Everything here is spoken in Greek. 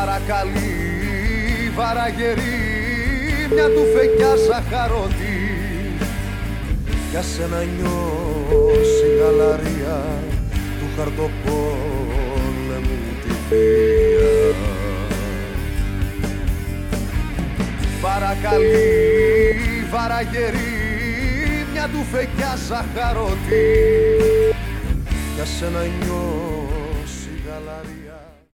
Παρακαλεί βαραγερή μια του φεκιά ζαχαρώτη, για σένα νιώσει γαλαρία του χαρτοπόλεμου τη βία. Παρακαλεί βαραγερή μια του φεκιά ζαχαρώτη, για σένα νιώσει γαλαρία.